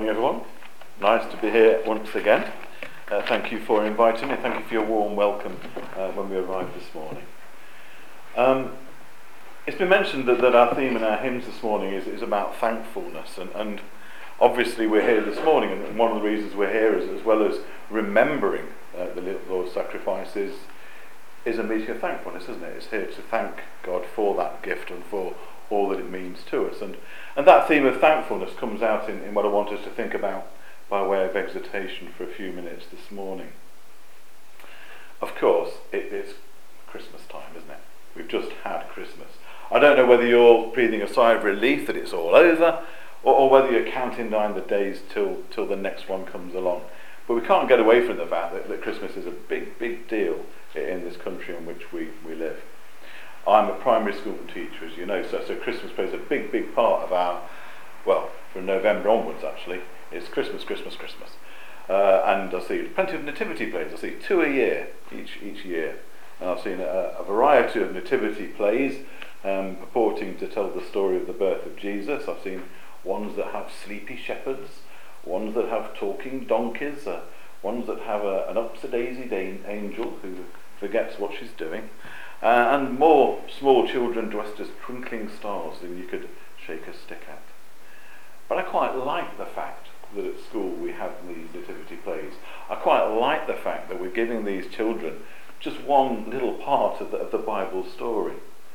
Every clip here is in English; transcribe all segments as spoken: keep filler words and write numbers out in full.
everyone. Nice to be here once again. Uh, thank you for inviting me. Thank you for your warm welcome uh, when we arrived this morning. Um, it's been mentioned that, that our theme in our hymns this morning is, is about thankfulness, and, and obviously we're here this morning, and one of the reasons we're here is, as well as remembering uh, the Lord's sacrifices, is a meeting of thankfulness, isn't it? It's here to thank God for that gift and for all that it means to us. And and that theme of thankfulness comes out in, in what I want us to think about by way of exhortation for a few minutes this morning. Of course, it, it's Christmas time, isn't it? We've just had Christmas. I don't know whether you're breathing a sigh of relief that it's all over, or, or whether you're counting down the days till, till the next one comes along. But we can't get away from the fact that, that Christmas is a big, big deal in this country in which we, we live. I'm a primary school teacher, as you know, so, so Christmas plays a big, big part of our, well, from November onwards actually, it's Christmas, Christmas, Christmas. Uh, and I see plenty of nativity plays. I see two a year, each each year. And I've seen a, a variety of nativity plays um, purporting to tell the story of the birth of Jesus. I've seen ones that have sleepy shepherds, ones that have talking donkeys, uh, ones that have a, an ups-a-daisy angel who forgets what she's doing. Uh, and more small children dressed as twinkling stars than you could shake a stick at. But I quite like the fact that at school we have these nativity plays. I quite like the fact that we're giving these children just one little part of the, of the Bible story.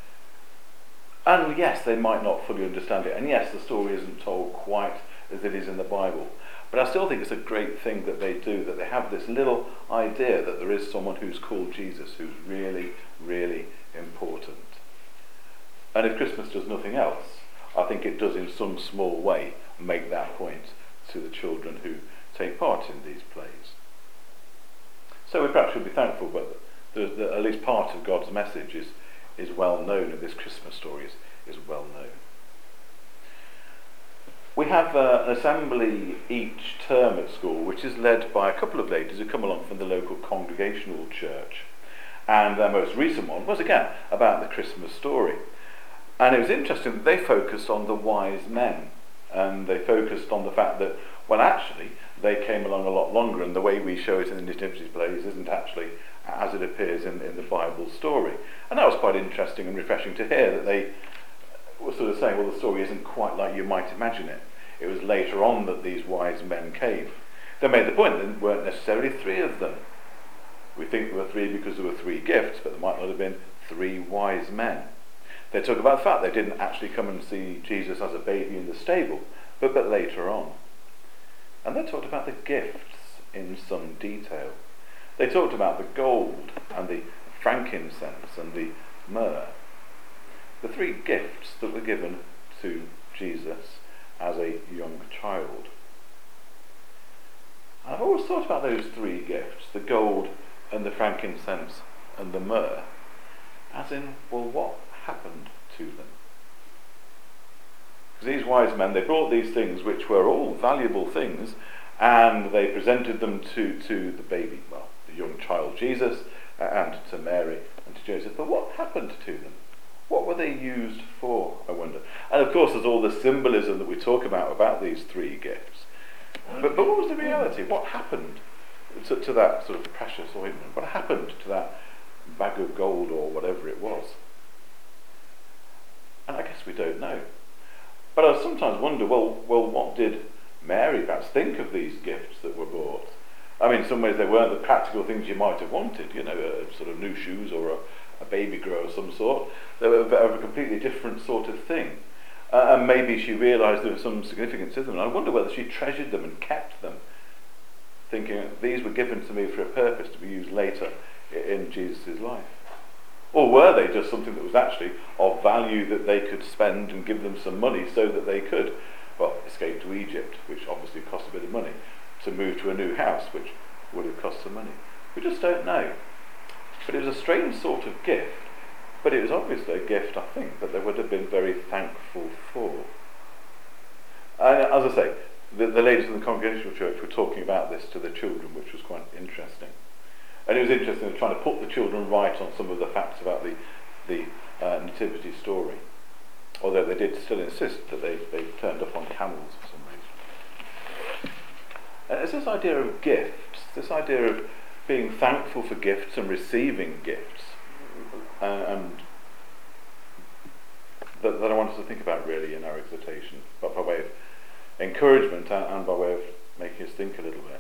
And yes, they might not fully understand it, and yes, the story isn't told quite as it is in the Bible. But I still think it's a great thing that they do, that they have this little idea that there is someone who's called Jesus, who's really, really important. And if Christmas does nothing else, I think it does in some small way make that point to the children who take part in these plays. So we perhaps should be thankful, but the, the, at least part of God's message is, is well known, and this Christmas story is, is well known. We have uh, an assembly each term at school, which is led by a couple of ladies who come along from the local congregational church. And their most recent one was, again, about the Christmas story. And it was interesting that they focused on the wise men. And they focused on the fact that, well, actually, they came along a lot longer, and the way we show it in the nativity plays isn't actually as it appears in, in the Bible story. And that was quite interesting and refreshing to hear, that they were sort of saying, well, the story isn't quite like you might imagine it. It was later on that these wise men came. They made the point that there weren't necessarily three of them. We think there were three because there were three gifts, but there might not have been three wise men. They talk about the fact they didn't actually come and see Jesus as a baby in the stable, but, but later on. And they talked about the gifts in some detail. They talked about the gold and the frankincense and the myrrh. The three gifts that were given to Jesus as a young child. And I've always thought about those three gifts, the gold and the frankincense and the myrrh, as in, well, what happened to them? Because these wise men, they brought these things which were all valuable things, and they presented them to, to the baby, well, the young child Jesus, and to Mary and to Joseph. But what happened to them? What were they used for, I wonder? And of course there's all the symbolism that we talk about, about these three gifts. But, but what was the reality? What happened to, to that sort of precious ointment? What happened to that bag of gold or whatever it was? And I guess we don't know. But I sometimes wonder, well, well, what did Mary perhaps think of these gifts that were brought? I mean, in some ways they weren't the practical things you might have wanted, you know, a, sort of new shoes or a, a baby grow of some sort. They were a, a completely different sort of thing. Uh, and maybe she realised there was some significance in them. And I wonder whether she treasured them and kept them, thinking these were given to me for a purpose to be used later in Jesus' life. Or were they just something that was actually of value that they could spend and give them some money so that they could, well, escape to Egypt, which obviously cost a bit of money, to move to a new house, which would have cost some money. We just don't know. But it was a strange sort of gift, but it was obviously a gift, I think, that they would have been very thankful for. And as I say, the, the ladies in the Congregational Church were talking about this to the children, which was quite interesting. And it was interesting trying to put the children right on some of the facts about the, the uh, nativity story. Although they did still insist that they, they turned up on camels for some reason. And it's this idea of gifts, this idea of being thankful for gifts and receiving gifts, uh, and that, that I want us to think about really in our exhortation, but by way of encouragement and, and by way of making us think a little bit.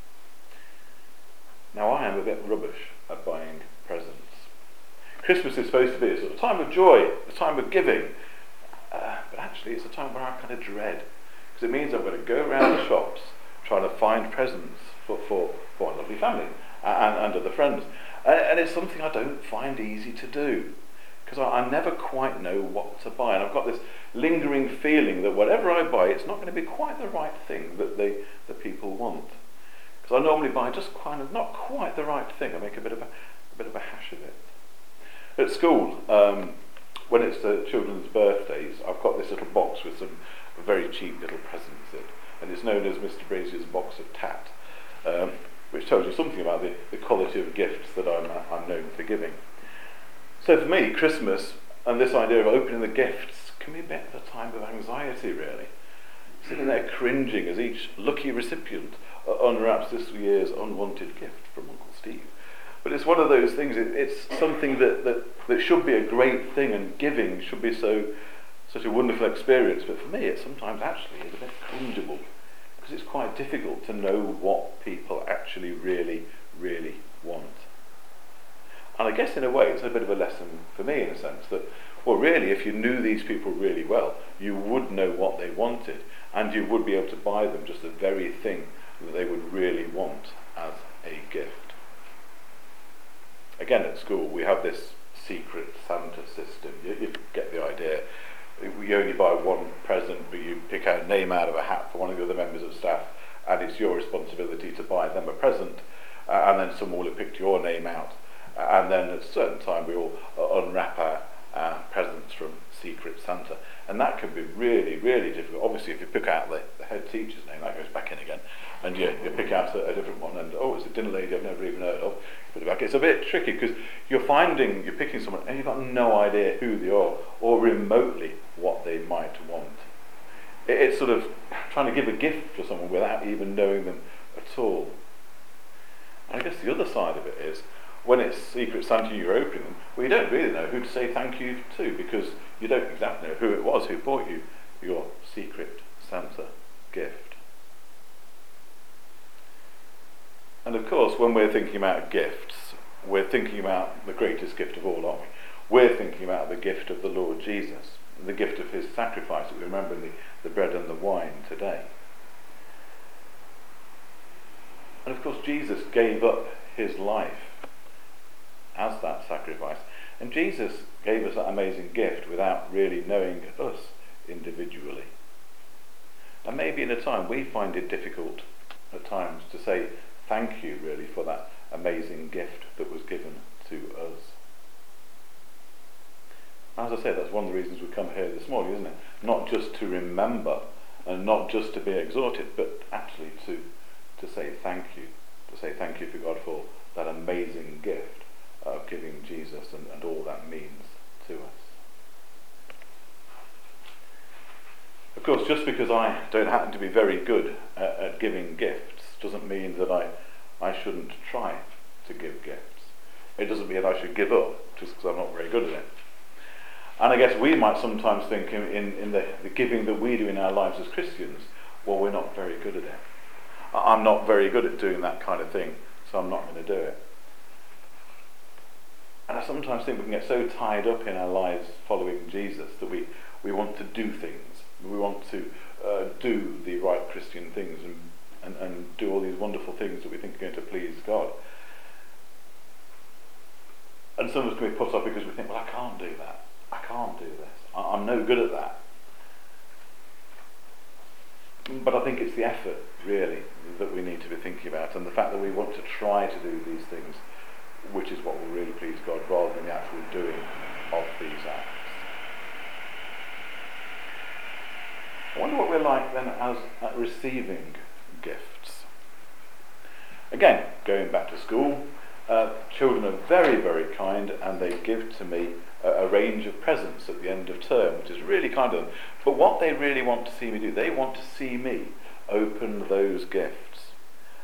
Now, I am a bit rubbish at buying presents. Christmas is supposed to be a sort of time of joy, a time of giving, uh, but actually it's a time where I kind of dread, because it means I'm going to go around the shops trying to find presents for, for, for my lovely family and, and other friends. And, and it's something I don't find easy to do, because I, I never quite know what to buy. And I've got this lingering feeling that whatever I buy, it's not going to be quite the right thing that they, the people want. Because I normally buy just kind of not quite the right thing. I make a bit of a, a bit of a hash of it. At school, um, when it's the children's birthdays, I've got this little box with some very cheap little presents in, and it's known as Mister Brazier's box of tat, um, which tells you something about the, the quality of gifts that I'm, uh, I'm known for giving. So for me, Christmas and this idea of opening the gifts can be a bit of a time of anxiety, really. Sitting there cringing as each lucky recipient unwraps this year's unwanted gift from Uncle Steve. But it's one of those things, it, it's something that, that, that should be a great thing, and giving should be so such a wonderful experience. But for me, it sometimes actually is a bit cringeable, because it's quite difficult to know what people actually really, really want. And I guess in a way it's a bit of a lesson for me, in a sense that, well, really, if you knew these people really well, you would know what they wanted, and you would be able to buy them just the very thing that they would really want as a gift. Again, at school, we have this secret Santa system. You, you get the idea. You only buy one present, but you pick a name out of a hat for one of the other members of staff, and it's your responsibility to buy them a present, uh, and then someone will have picked your name out, uh, and then at a certain time we all uh, unwrap our uh, presents from Secret Santa. And that can be really, really difficult. Obviously, if you pick out the, the head teacher's name, that goes back in again, and you, you pick out a, a different one, and oh, it's a dinner lady I've never even heard of. Put it back. It's a bit tricky, because you're finding, you're picking someone, and you've got no idea who they are, or remotely what they might want. It, it's sort of trying to give a gift to someone without even knowing them at all. And I guess the other side of it is, when it's Secret Santa, you're opening them, well, you don't really know who to say thank you to, because you don't exactly know who it was who bought you your Secret Santa gift. And of course, when we're thinking about gifts, we're thinking about the greatest gift of all, aren't we? We're thinking about the gift of the Lord Jesus, the gift of his sacrifice that we remember in the, the bread and the wine today. And of course, Jesus gave up his life as that sacrifice. And Jesus gave us that amazing gift without really knowing us individually. And maybe in a time we find it difficult at times to say thank you really for that amazing gift that was given to us. As I said, that's one of the reasons we come here this morning, isn't it? Not just to remember and not just to be exhorted, but actually to, to say thank you. To say thank you to God for that amazing gift of giving Jesus and, and all that means to us. Of course, just because I don't happen to be very good at, at giving gifts doesn't mean that I, I shouldn't try to give gifts. It doesn't mean I should give up just because I'm not very good at it. And I guess we might sometimes think in, in, in the, the giving that we do in our lives as Christians, well, we're not very good at it. I'm not very good at doing that kind of thing, so I'm not going to do it. And I sometimes think we can get so tied up in our lives following Jesus that we, we want to do things. We want to uh, do the right Christian things and, and, and do all these wonderful things that we think are going to please God. And some of us can be put off because we think, well, I can't do that. I can't do this. I, I'm no good at that. But I think it's the effort, really, that we need to be thinking about, and the fact that we want to try to do these things, which is what will really please God, rather than the actual doing of these acts. I wonder what we're like then as at receiving gifts. Again, going back to school, uh, children are very, very kind, and they give to me a, a range of presents at the end of term, which is really kind of them. But what they really want to see me do, they want to see me open those gifts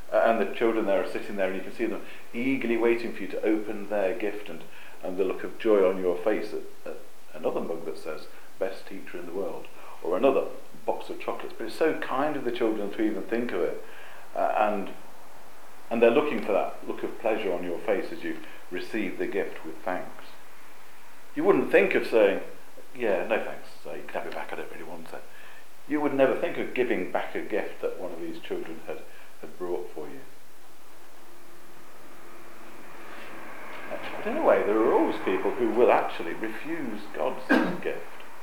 Uh, and the children there are sitting there, and you can see them eagerly waiting for you to open their gift, and, and the look of joy on your face at, at another mug that says, best teacher in the world, or another box of chocolates. But it's so kind of the children to even think of it. Uh, and and they're looking for that look of pleasure on your face as you receive the gift with thanks. You wouldn't think of saying, yeah, no thanks, so you can have it back, I don't really want it. You would never think of giving back a gift that one of these children had, had brought for you. But in a way, there are always people who will actually refuse God's gift.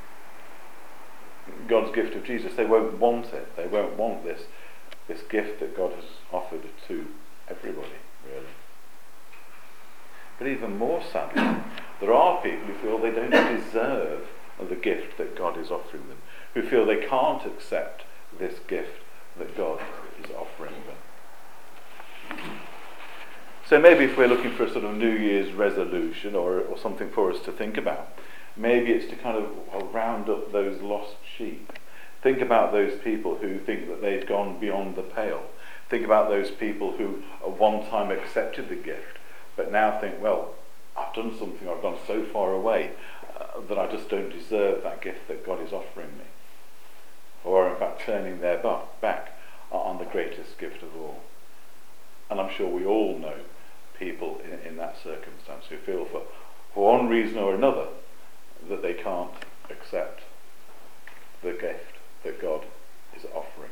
God's gift of Jesus. They won't want it. They won't want this, this gift that God has offered to everybody, really. But even more sadly, there are people who feel they don't deserve the gift that God is offering them, who feel they can't accept this gift that God is offering them. So maybe if we're looking for a sort of New Year's resolution or, or something for us to think about, maybe it's to kind of well, round up those lost sheep. Think about those people who think that they've gone beyond the pale. Think about those people who at one time accepted the gift, but now think, well, I've done something, I've gone so far away uh, that I just don't deserve that gift that God is offering me. Or in fact turning their back on the greatest gift of all. And I'm sure we all know people in, in that circumstance who feel for, for one reason or another that they can't accept the gift that God is offering.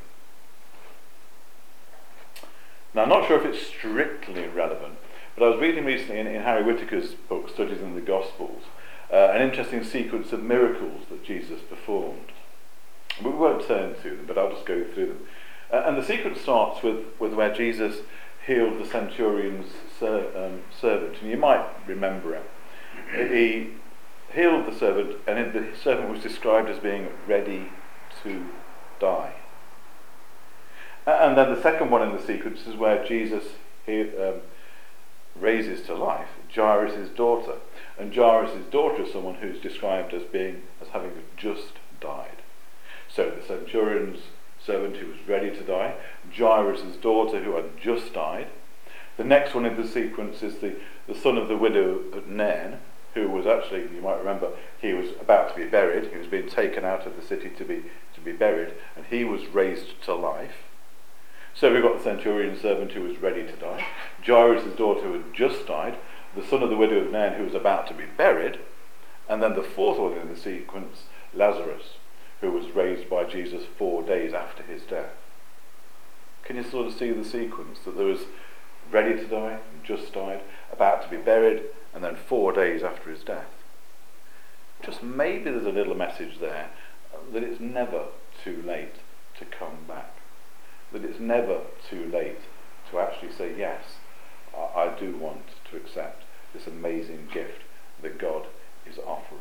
Now I'm not sure if it's strictly relevant, but I was reading recently in, in Harry Whittaker's book, Studies in the Gospels, uh, an interesting sequence of miracles that Jesus performed. We won't turn to them, but I'll just go through them. Uh, and the sequence starts with, with where Jesus healed the centurion's ser- um, servant, and you might remember it. He healed the servant, and the servant was described as being ready to die. And then the second one in the sequence is where Jesus he, um, raises to life Jairus' daughter, and Jairus' daughter is someone who's described as being as having just died. So the centurion's servant who was ready to die, Jairus' daughter who had just died. The next one in the sequence is the, the son of the widow of Nain, who was actually, you might remember, he was about to be buried. He was being taken out of the city to be to be buried, and he was raised to life. So we've got the centurion servant who was ready to die, Jairus' daughter who had just died, the son of the widow of Nain who was about to be buried, and then the fourth one in the sequence, Lazarus, who was raised by Jesus four days after his death. Can you sort of see the sequence? That there was ready to die, just died, about to be buried, and then four days after his death. Just maybe there's a little message there that it's never too late to come back. That it's never too late to actually say, yes, I, I do want to accept this amazing gift that God is offering.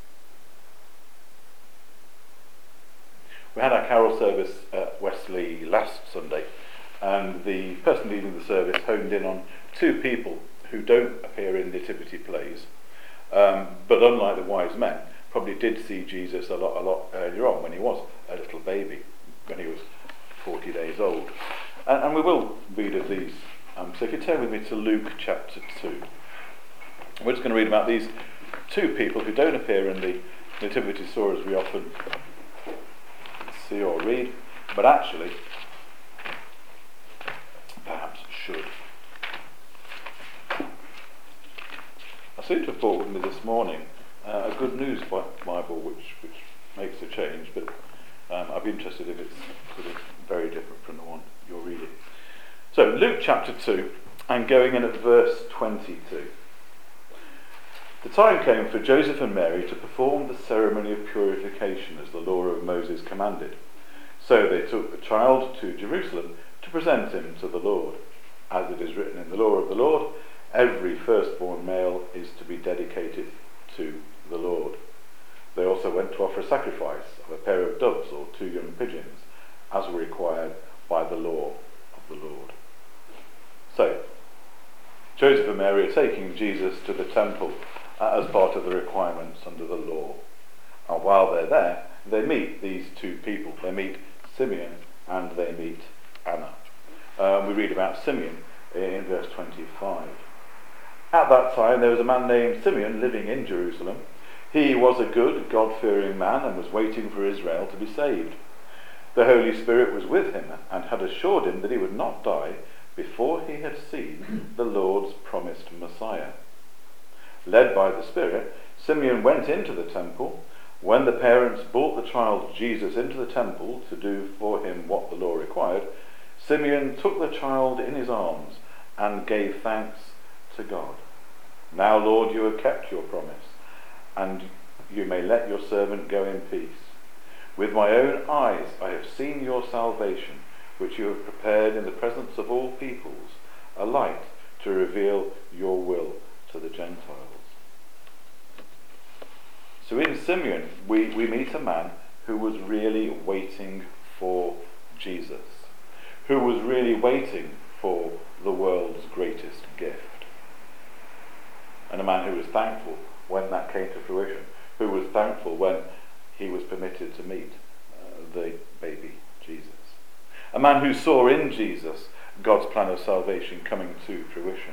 We had our carol service at Wesley last Sunday, and the person leading the service honed in on two people who don't appear in nativity plays, um, but unlike the wise men, probably did see Jesus a lot, a lot earlier on when he was a little baby, when he was forty days old. And, and we will read of these. Um, so if you turn with me to Luke chapter two, we're just going to read about these two people who don't appear in the nativity story as we often see or read, but actually perhaps should. I seem to have brought with me this morning uh, a Good News Bible which, which makes a change, but um, I'd be interested if it's sort of very different from the one you're reading. So Luke chapter two, and going in at verse twenty-two. The time came for Joseph and Mary to perform the ceremony of purification as the law of Moses commanded. So they took the child to Jerusalem to present him to the Lord. As it is written in the law of the Lord, every firstborn male is to be dedicated to the Lord. They also went to offer a sacrifice of a pair of doves or two young pigeons, as required by the law of the Lord. So, Joseph and Mary are taking Jesus to the temple uh, as part of the requirements under the law. And while they're there, they meet these two people. They meet Simeon and they meet Anna. Um, we read about Simeon in verse twenty-five. At that time there was a man named Simeon living in Jerusalem. He was a good, God-fearing man and was waiting for Israel to be saved. The Holy Spirit was with him and had assured him that he would not die before he had seen the Lord's promised Messiah. Led by the Spirit, Simeon went into the temple. When the parents brought the child Jesus into the temple to do for him what the law required, Simeon took the child in his arms and gave thanks to God. Now, Lord, you have kept your promise, and you may let your servant go in peace. With my own eyes I have seen your salvation, which you have prepared in the presence of all peoples, a light to reveal your will to the Gentiles. So in Simeon, we, we meet a man who was really waiting for Jesus, who was really waiting for the world's greatest gift. And a man who was thankful when that came to fruition, who was thankful when he was permitted to meet uh, the baby Jesus. A man who saw in Jesus God's plan of salvation coming to fruition.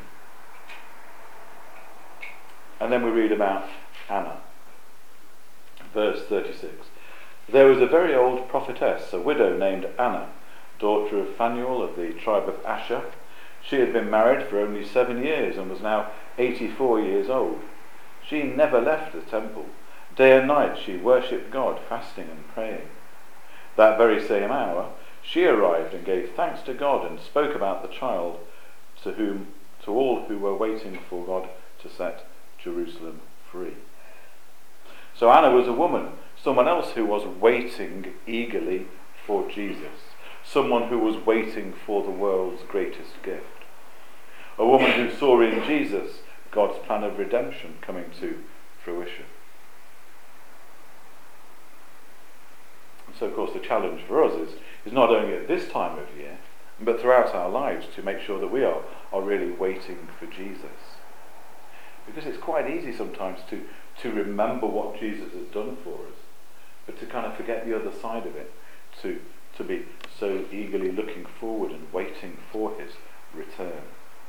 And then we read about Anna. Verse thirty-six. There was a very old prophetess, a widow named Anna, daughter of Phanuel of the tribe of Asher. She had been married for only seven years and was now eighty-four years old. She never left the temple. Day and night she worshipped God, fasting and praying. That very same hour she arrived and gave thanks to God and spoke about the child to whom, to all who were waiting for God to set Jerusalem free. So Anna was a woman, someone else who was waiting eagerly for Jesus, someone who was waiting for the world's greatest gift. A woman who saw in Jesus God's plan of redemption coming to fruition. And so, of course, the challenge for us is, is not only at this time of year, but throughout our lives to make sure that we are, are really waiting for Jesus. Because it's quite easy sometimes to, to remember what Jesus has done for us, but to kind of forget the other side of it, to, to be so eagerly looking forward and waiting for his return.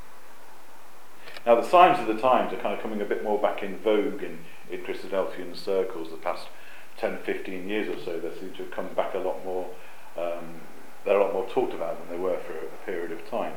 Now, the signs of the times are kind of coming a bit more back in vogue in, in Christadelphian circles. The past ten, fifteen years or so, they seem to have come back a lot more, um, they're a lot more talked about than they were for a, a period of time.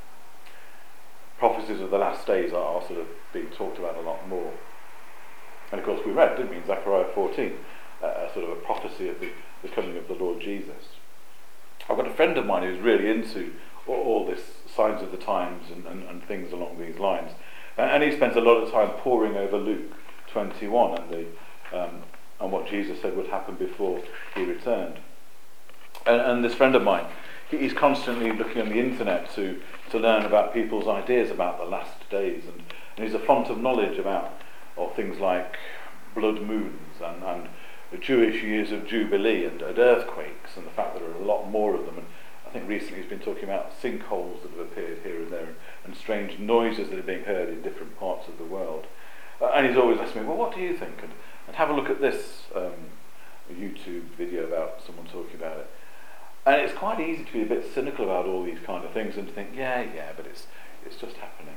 Prophecies of the last days are, are sort of being talked about a lot more. And of course we read, didn't we, in Zechariah fourteen, uh, a sort of a prophecy of the, the coming of the Lord Jesus. I've got a friend of mine who's really into all, all this signs of the times and, and, and things along these lines. And, and he spends a lot of time poring over Luke twenty-one and the um, and what Jesus said would happen before he returned. And, and this friend of mine, he, he's constantly looking on the internet to, to learn about people's ideas about the last days. And, and he's a font of knowledge about or things like blood moons and, and the Jewish years of Jubilee and, and earthquakes and the fact that there are a lot more of them. And I think recently he's been talking about sinkholes that have appeared here and there and, and strange noises that are being heard in different parts of the world. Uh, and he's always asking me, well, what do you think? And, and have a look at this um, YouTube video about someone talking about it. And it's quite easy to be a bit cynical about all these kind of things and to think, yeah, yeah, but it's it's just happening.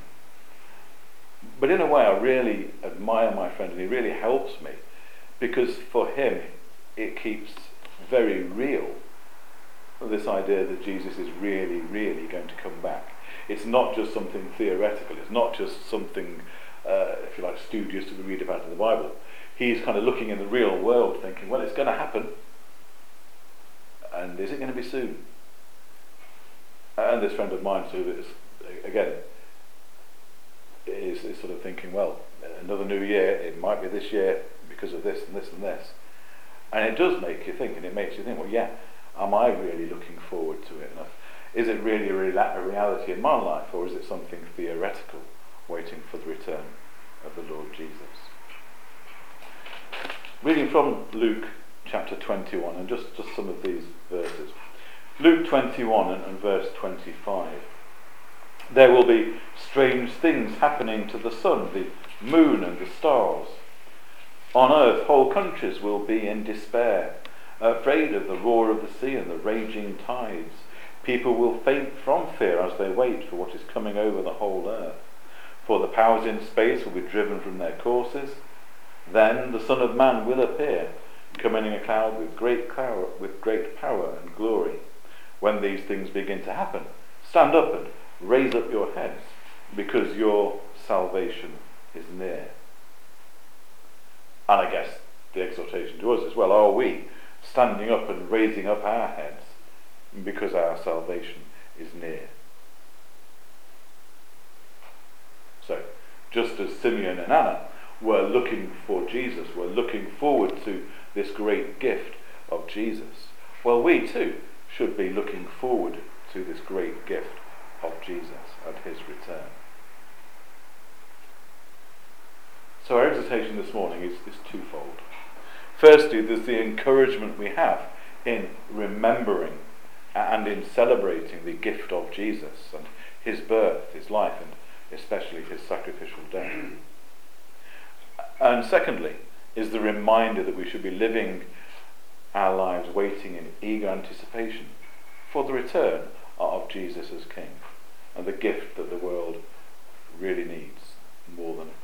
But in a way, I really admire my friend, and he really helps me, because for him, it keeps very real this idea that Jesus is really, really going to come back. It's not just something theoretical. It's not just something, uh, if you like, studious to read about in the Bible. He's kind of looking in the real world thinking, well, it's going to happen. And is it going to be soon? And this friend of mine sort of is, again, is, is sort of thinking, well, another new year, it might be this year because of this and this and this. And it does make you think, and it makes you think, well, yeah, am I really looking forward to it? Is it really a, real, a reality in my life, or is it something theoretical waiting for the return of the Lord Jesus? Reading from Luke chapter twenty-one, and just, just some of these verses. Luke twenty-one and, and verse twenty-five. There will be strange things happening to the sun, the moon and the stars. On earth whole countries will be in despair, afraid of the roar of the sea and the raging tides. People will faint from fear as they wait for what is coming over the whole earth. For the powers in space will be driven from their courses. Then the Son of Man will appear, coming in a cloud with great power, with great power and glory. When these things begin to happen, stand up and raise up your heads, because your salvation is near. And I guess the exhortation to us as well, are we standing up and raising up our heads because our salvation is near? So, just as Simeon and Anna were looking for Jesus, were looking forward to this great gift of Jesus, well, we too should be looking forward to this great gift of Jesus and his return. So our exhortation this morning is, is twofold. Firstly, there's the encouragement we have in remembering and in celebrating the gift of Jesus and his birth, his life, and especially his sacrificial death. And secondly, is the reminder that we should be living our lives waiting in eager anticipation for the return of Jesus as King and the gift that the world really needs more than